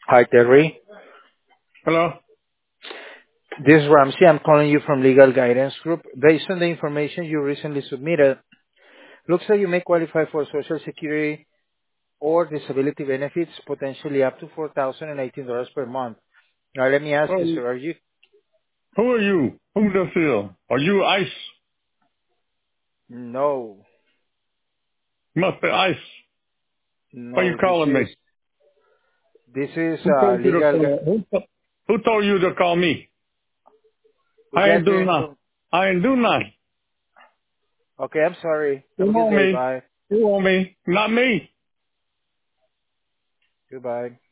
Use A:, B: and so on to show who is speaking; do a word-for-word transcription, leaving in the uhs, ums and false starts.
A: Hi, Terry.
B: Hello?
A: This is Ramsey. I'm calling you from Legal Guidance Group. Based on the information you recently submitted, looks like you may qualify for Social Security or disability benefits, potentially up to four thousand eighteen dollars per month. Now, let me ask
B: Well,
A: you, sir, are you?
B: who are you? Who the field? Are you ICE?
A: No,
B: Must be ICE. Why you
A: no, this
B: calling me?
A: is, this is,
B: Who
A: uh,
B: told you to
A: legal,
B: call?
A: gu-
B: Who, to- who told you to call me?
A: we
B: I
A: got
B: ain't
A: your
B: do nothing.
A: info.
B: I ain't do nothing.
A: Okay, I'm sorry.
B: You
A: Have a good
B: want
A: day.
B: me?
A: Bye.
B: You want me? Not me.
A: Goodbye.